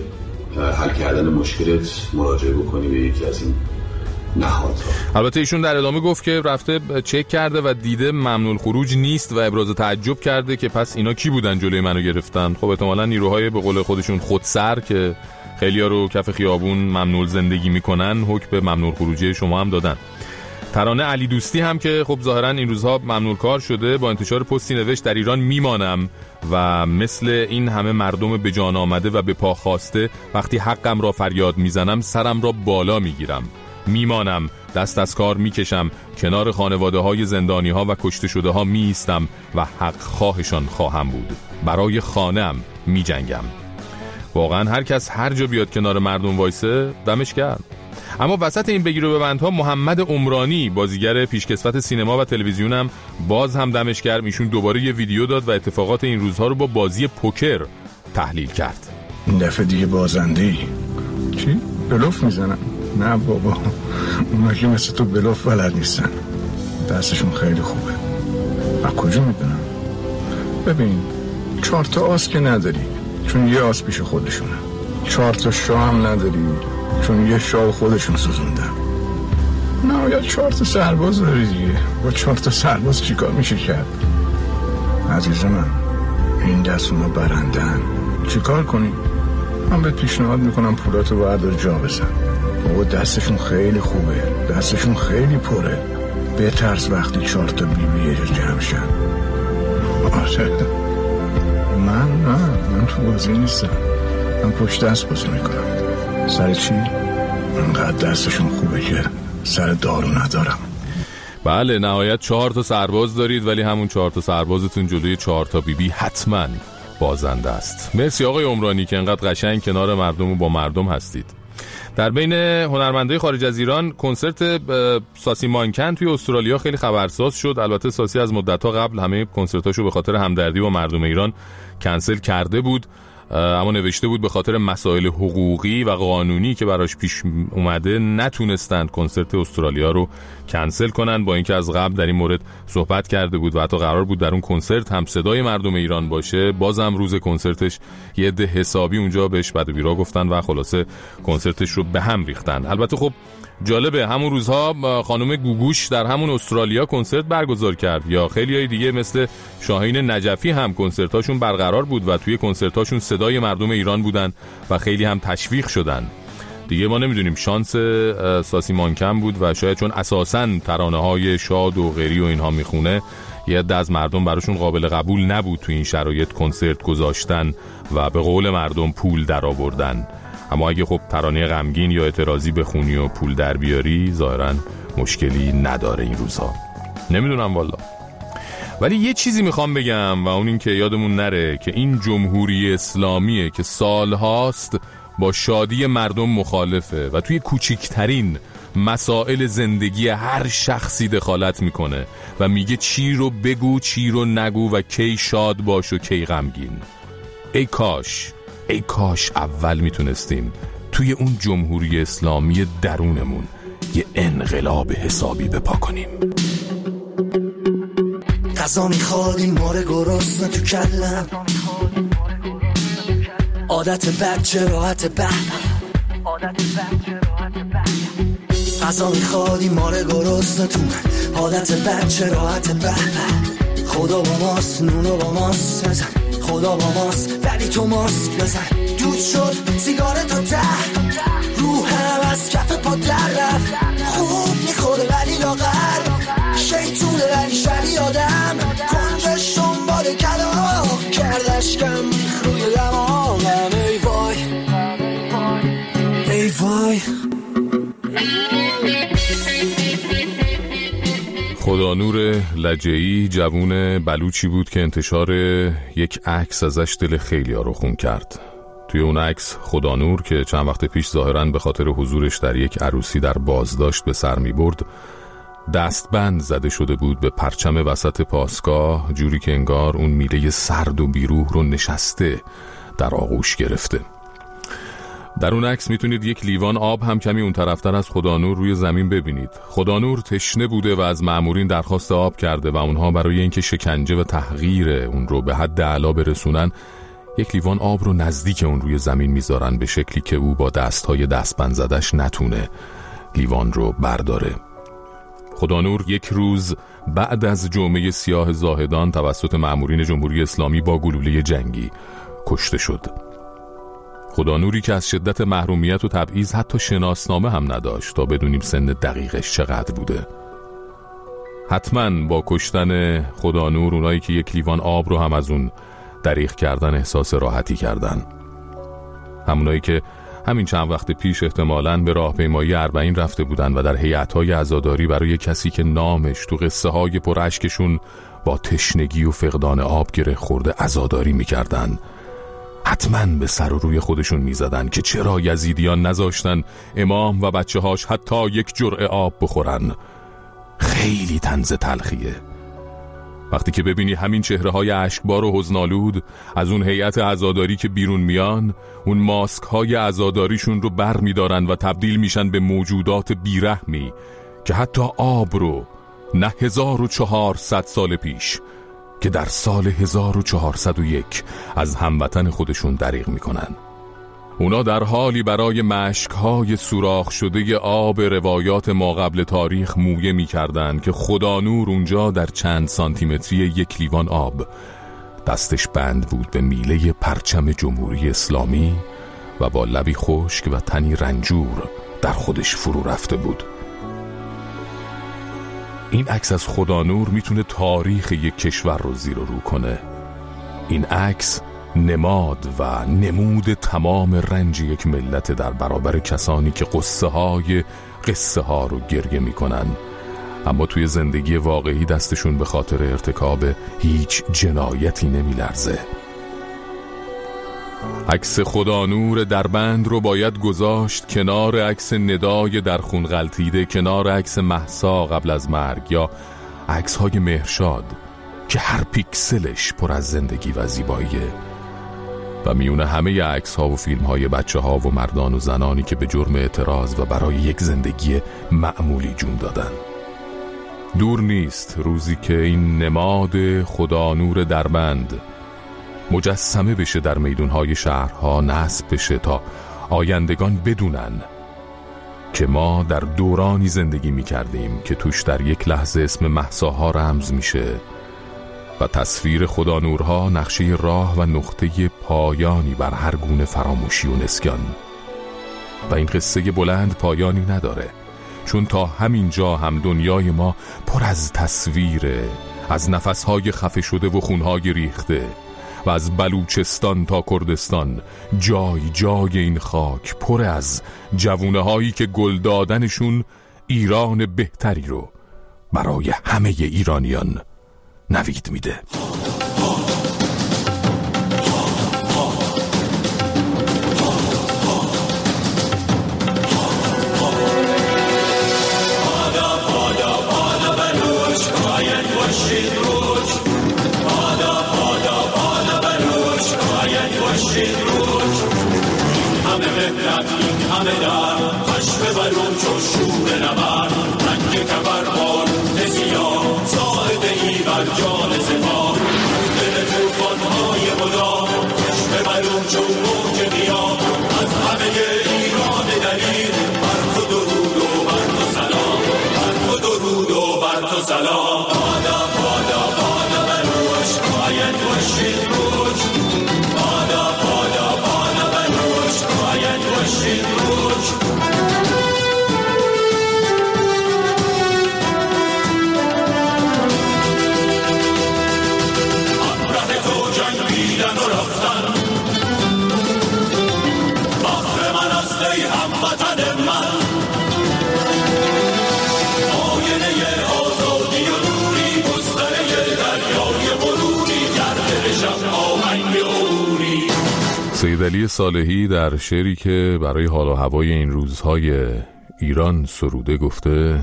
حل کردن مشکلت مراجعه بکنی به یکی از این نهادها. البته ایشون در ادامه گفت که رفته چک کرده و دیده ممنوع خروج نیست و ابراز تعجب کرده که پس اینا کی بودن جلوی منو گرفتن. خب احتمالاً نیروهای به قول خودشون خودسر که خیلی‌ها رو کف خیابون ممنوع زندگی میکنن حکم به ممنوع خروجی شما هم دادن. ترانه علی دوستی هم که خب ظاهرا این روزها ممنوع کار شده با انتشار پستی نوشت در ایران میمانم و مثل این همه مردم به جان آمده و به پا خواسته وقتی حقم را فریاد میزنم سرم را بالا میگیرم، میمانم، دست از کار میکشم، کنار خانواده های زندانی ها و کشته شده ها می ایستم و حق خواهشان خواهم بود، برای خانه‌ام می جنگم. واقعا هر کس هر جا بیاد کنار مردم وایسه دمش گرم. اما وسط این بگیر و ببندها محمد عمرانی بازیگر پیشکسوت سینما و تلویزیونم باز هم دمش گرم. ایشون دوباره یه ویدیو داد و اتفاقات این روزها رو با بازی پوکر تحلیل کرد. این دفعه دیگه بازنده‌ای. چی؟ بلوف میزنن؟ نه بابا، اونا که مثل تو بلوف بلد نیستن، دستشون خیلی خوبه. از کجا میدونم؟ ببین چهار تا آس که نداری چون یه آس پیش خودشونه، چهار تا شاه هم نداری چون یه شاه خودشون سوزوندن. نهایت چهار تا سرباز داری دیگه، با چهار تا سرباز چیکار میشه کرد؟ عزیز من، این دست اونا برندن. چی کار کنیم؟ من بهت پیشنهاد میکنم پولاتو باید جا بزن. بابا دستشون خیلی خوبه، دستشون خیلی پره. بترس وقتی چهار تا بیبی یه جا جمع شن. آره من نه من تو بازی نیستم، من پشت دست بازی میکنم. سر چی؟ انقدر دستشون خوبه که سر دارو ندارم. بله نهایت چهار تا سرباز دارید، ولی همون چهار تا سربازتون جلوی چهار تا بیبی حتما بازنده است. مرسی آقای عمرانی که انقدر قشنگ کنار مردم و با مردم هستید. در بین هنرمندای خارج از ایران کنسرت ساسی مانکن توی استرالیا خیلی خبرساز شد. البته ساسی از مدت‌ها قبل همه کنسرتاشو به خاطر همدردی با مردم ایران کنسل کرده بود، اما نوشته بود به خاطر مسائل حقوقی و قانونی که براش پیش اومده نتونستن کنسرت استرالیا رو کنسل کنن، با اینکه از قبل در این مورد صحبت کرده بود و حتی قرار بود در اون کنسرت هم صدای مردم ایران باشه. بازم روز کنسرتش یه عده حسابی اونجا بهش بد و بیرا گفتن و خلاصه کنسرتش رو به هم ریختن. البته خب جالبه همون روزها خانم گوگوش در همون استرالیا کنسرت برگزار کرد، یا خیلی های دیگه مثل شاهین نجفی هم کنسرتاشون برقرار بود و توی کنسرتاشون صدای مردم ایران بودن و خیلی هم تشویق شدن. دیگه ما نمیدونیم شانس ساسی مانکن بود و شاید چون اساساً ترانه های شاد و غیری و اینها میخونه یه عده از مردم براشون قابل قبول نبود توی این شرایط کنسرت گذاشتن و به قول مردم پول در آوردن. اما اگه خب ترانه غمگین یا اعتراضی بخونی و پول در بیاری ظاهراً مشکلی نداره این روزها. نمیدونم والا. ولی یه چیزی میخوام بگم و اون این که یادمون نره که این جمهوری اسلامیه که سالهاست با شادی مردم مخالفه و توی کوچکترین مسائل زندگی هر شخصی دخالت میکنه و میگه چی رو بگو چی رو نگو و کی شاد باش و کی غمگین. ای کاش ای کاش اول میتونستیم توی اون جمهوری اسلامی درونمون یه انقلاب حسابی بپا کنیم. غذا میخواد این ماره گرسنه تو کلم، عادت بچه راحت به غذا میخواد این ماره گرسنه تو من، عادت بچه راحت به خدا با ماست نونو با ماست بزن، خدا با ماست ولی تو ماسک بزن. دود شد سیگار تا ته روحم از کف پا در رفت، خوب میخوره ولی لاغر شیطونه ولی شبی آدم کنجش دنبال کلام کردش کم روی دماغم. ای وای ای وای. خدانور لجعی جوون بلوچی بود که انتشار یک عکس ازش دل خیلی ها رو خون کرد. توی اون عکس خدانور که چند وقت پیش ظاهراً به خاطر حضورش در یک عروسی در بازداشت به سر می برد دستبند زده شده بود به پرچم وسط پاسگاه، جوری که انگار اون میله سرد و بیروح رو نشسته در آغوش گرفته. در اون عکس میتونید یک لیوان آب هم کمی اون طرفتر از خدانور روی زمین ببینید. خدانور تشنه بوده و از مأمورین درخواست آب کرده و اونها برای اینکه شکنجه و تحقیر اون رو به حد اعلا برسونن یک لیوان آب رو نزدیک اون روی زمین میذارن به شکلی که او با دستهای دستبند زدش نتونه لیوان رو برداره. خدانور یک روز بعد از جمعه سیاه زاهدان توسط مأمورین جمهوری اسلامی با گلوله جنگی کشته شد. خدانوری که از شدت محرومیت و تبعیض حتی شناسنامه هم نداشت تا بدونیم سن دقیقش چقدر بوده. حتما با کشتن خدانور اونایی که یک لیوان آب رو هم از اون دریغ کردن احساس راحتی کردن. همونایی که همین چند وقت پیش احتمالاً به راهپیمایی اربعین رفته بودن و در هیئت‌های عزاداری برای کسی که نامش تو قصه های پر اشکشون با تشنگی و فقدان آب گره خورده عزاداری می‌کردن. حتما به سر و روی خودشون می‌زدن که چرا یزیدیان نذاشتن امام و بچه‌هاش حتی یک جرعه آب بخورن. خیلی طنز تلخیه وقتی که ببینی همین چهره‌های اشکبار و حزن‌آلود از اون هیئت عزاداری که بیرون میان اون ماسک‌های عزاداریشون رو بر می‌دارن و تبدیل میشن به موجودات بیرحمی که حتی آب رو نه هزار و چهارصد سال پیش که در سال هزار و چهارصد و یک از هموطن خودشون دریغ میکنن. اونا در حالی برای مشکهای سوراخ شده آب روایات ما قبل تاریخ مویه میکردن که خدانور اونجا در چند سانتیمتری یک لیوان آب دستش بند بود به میله پرچم جمهوری اسلامی و با لبی خشک و تنی رنجور در خودش فرو رفته بود. این عکس از خدانور میتونه تاریخ یک کشور رو زیر و رو کنه. این عکس نماد و نمود تمام رنج یک ملت در برابر کسانی که قصه های قصه ها رو گریه میکنن، اما توی زندگی واقعی دستشون به خاطر ارتکاب هیچ جنایتی نمیلرزه. عکس خدانور دربند رو باید گذاشت کنار عکس ندای در خون غلطیده، کنار عکس مهسا قبل از مرگ یا عکس های مهرشاد که هر پیکسلش پر از زندگی و زیباییه و میونه همه عکس ها و فیلم های بچه ها و مردان و زنانی که به جرم اعتراض و برای یک زندگی معمولی جون دادن. دور نیست روزی که این نماد خدانور دربند مجسمه بشه در میدونهای شهرها، نصب بشه تا آیندگان بدونن که ما در دورانی زندگی میکردیم که توش در یک لحظه اسم مهساها رمز میشه و تصویر خدانورها نقشه راه و نقطه پایانی بر هر گونه فراموشی و نسیان. و این قصه بلند پایانی نداره، چون تا همین جا هم دنیای ما پر از تصویره، از نفسهای خفه شده و خونهای ریخته و از بلوچستان تا کردستان جای جای این خاک پر از جوونه هایی که گل دادنشون ایران بهتری رو برای همه ایرانیان نوید میده. همه در خشم بلوچ و شور نبرد، رنگ کبر بارود سیاه، ساعد ای بر جان سپاه، دل توفانهای مدام، خشم بلوچ و موج قیام، از همه ایران دلیر، بر تو درود و بر تو سلام، بر تو درود و بر تو سلام. بادا بادا بادا بلوچ، باید باشید روچ، بادا بادا بادا بلوچ، باید باشید روچ. همراه تو جنگیدن و رفتن، فخر من است ای هموطن من، آینه آزادی و نوری، گستره دریای بروری، گرد شب آهنگ عبوری. سید علی صالحی در شعری که برای حال و هوای این روزهای ایران سروده گفته: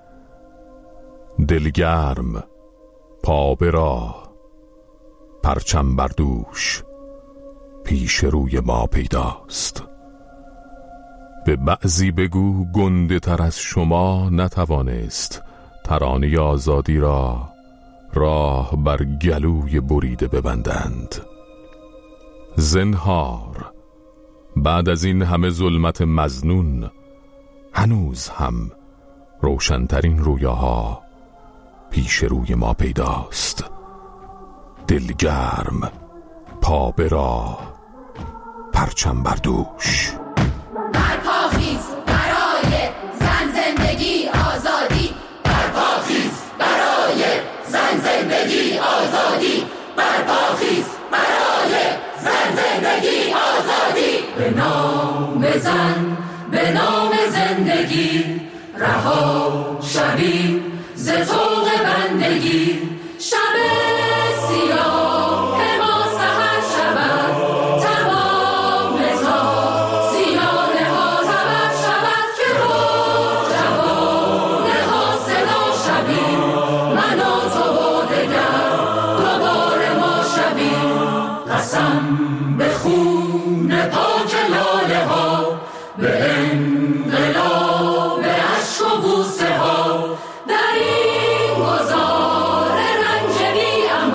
دلگرم پا به راه، پرچم بر دوش، پیش روی ما پیداست. به بعضی بگو گنده تر از شما نتوانست ترانه آزادی را راه بر گلوی بریده ببندند. زنهار بعد از این همه ظلمت مظنون هنوز هم روشنترین رویاها پیش روی ما پیداست. دلگرم پا به راه، پرچم بر دوش. برپاخیز برای زن زندگی آزادی، برپاخیز برای زن زندگی آزادی، برپاخیز برای زن زندگی آزادی. به نام زن، به نام زندگی، رها شویم ز طوق بندگی. شب سیاه ما سحر شود، تمام تا سیانه ها تبر شود، که با جوانه ها صدا شویم، من و تو و دگر دوباره ما شویم. قسم به خون پاک لاله ها، به انقلاب عشق و بوسه ها، در این گذار رنج بی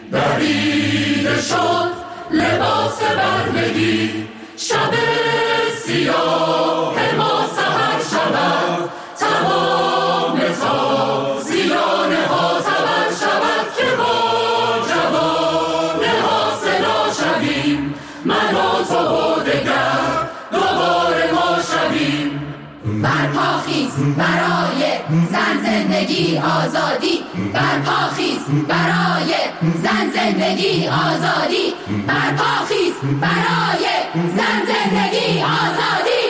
دریده شد لباس بردگی، شب سیاه ما سحر شود، تمام تازیانه ها تبر شود که با جوانه ها صدا شویم، من و تو و دگر دوباره ما شویم. برپاخیز برای زن زندگی آزادی، برپاخیز برای زن زندگی آزادی، برپاخیز برای زن زندگی آزادی.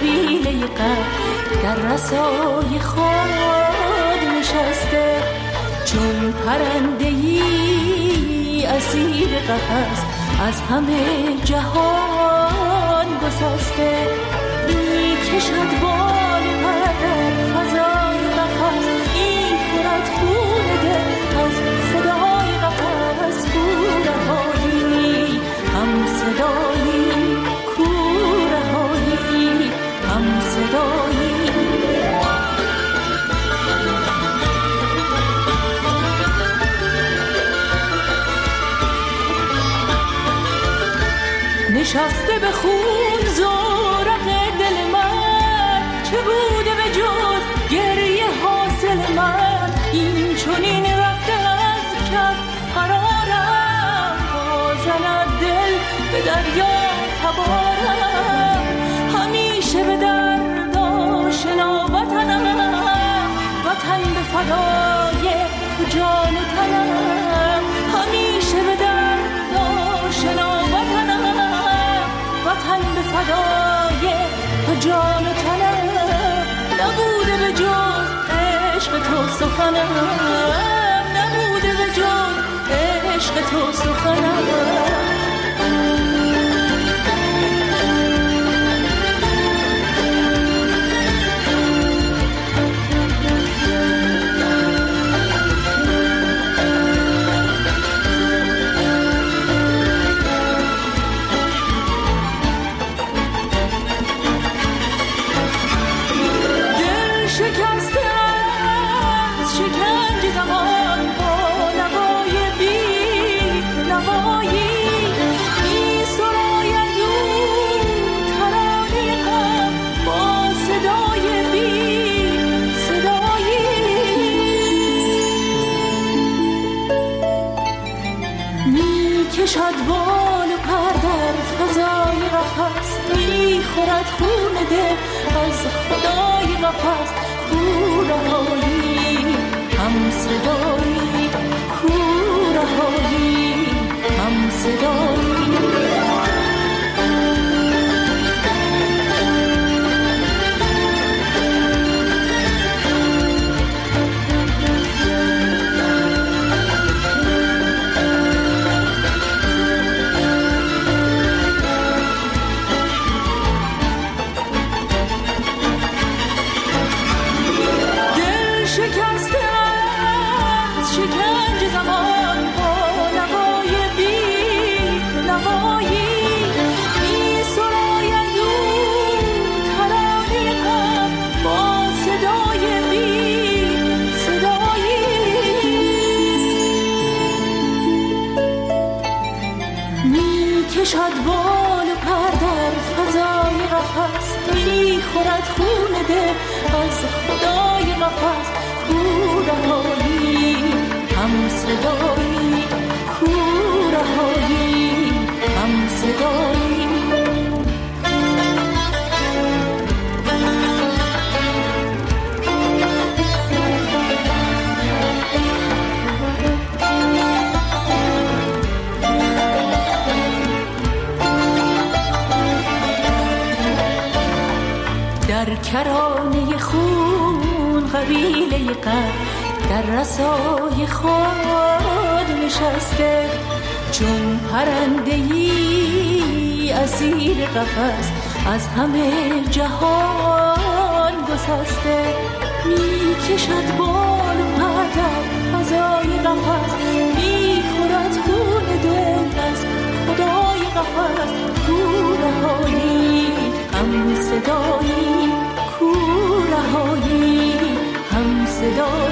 قبیله قد در رسای خود نشسته، چون پرنده‌ای اسیر قفس از همه جهان گسسته. می کشد بال پر در فضای قفس، این خورد خون دل از خدای قفس. کورهایی هم صدایی، کورهایی هم صدایی. نشسته به خون زورق دل من، چه بوده به جز گریه حاصل من. این چنین رفته از کف قرارم، بازند دل به دریا تبارم. همیشه به درد آشنا وطنم، وطن به فدای تو جان و تنم. همیشه به درد آشنا وطنم، وطن به فدای تو جان و تنم. نبوده به جز عشق تو سخنم، نبوده به جز عشق تو سخنم. کشد بال و پر در فضای قفس، میخورد خون دل از خدای قفس. کورهایی هم صدایی، کورهایی هم صدایی. کشد بال و پر در فضای قفس، میخورد خون دل از خدای قفس. کورهایی هم صدایی، کورهایی هم صدایی. در کرانه خون قبیله قد در رسای خود نشسته، چون پرنده‌ای اسیر قفس از همه جهان گسسته. می کشد بال و پر در فضای قفس، می خورد خون دل از خدای قفس. کورهایی هم صدایی، کورهایی هم صدایی.